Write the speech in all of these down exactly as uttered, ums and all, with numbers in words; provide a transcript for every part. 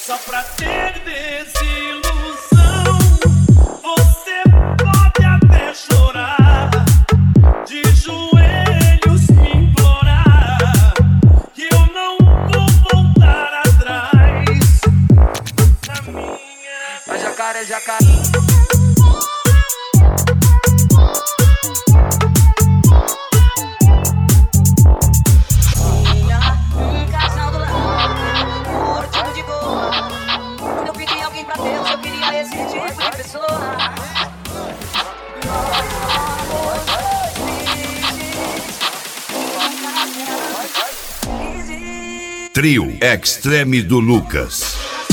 Só pra ter desilusão, você pode até chorar, de joelhos me implorar, que eu não vou voltar atrás. Na minha... A jacaré, jacaré. Trio Extreme do Lucas.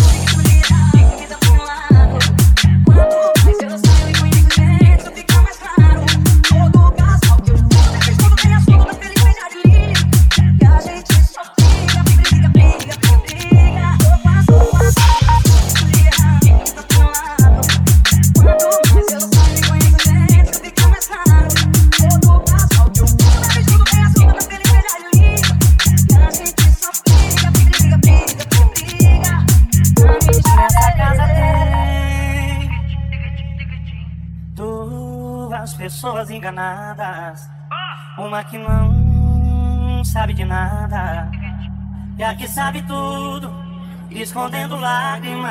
Duas pessoas enganadas, uma que não sabe de nada e a que sabe tudo, escondendo lágrimas.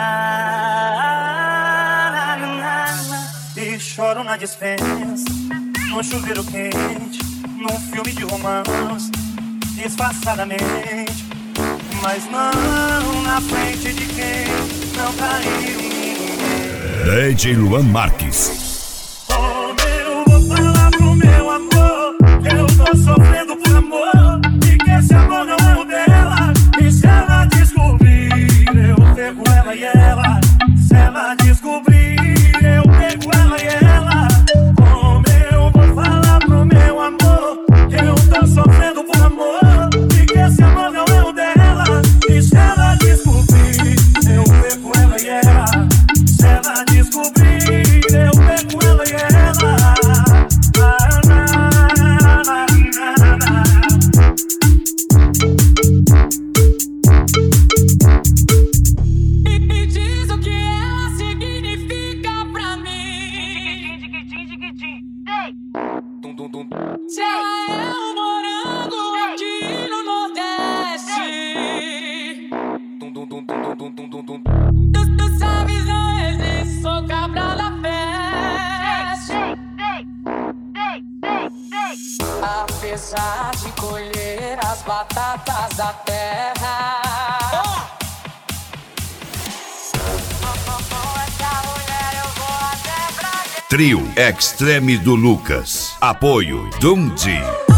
E choro na dispensa, no chuveiro quente, num filme de romance, disfarçadamente, mas não na frente de quem não caiu ninguém. D J Luan Marques. Eu tô sofrendo por amor, e que esse amor não é o dela. E se ela descobrir, eu pego ela e ela. Se ela descobrir, eu pego ela e ela. Como eu vou falar pro meu amor? Eu tô sofrendo por amor, e que esse amor não é o dela. E se ela descobrir, eu pego ela e ela. Se ela descobrir, eu pego ela e ela. Tu sabes, não existe, sou cabral da festa. Apesar de colher as batatas da terra, Trio Extreme do Lucas. Apoio Dundi.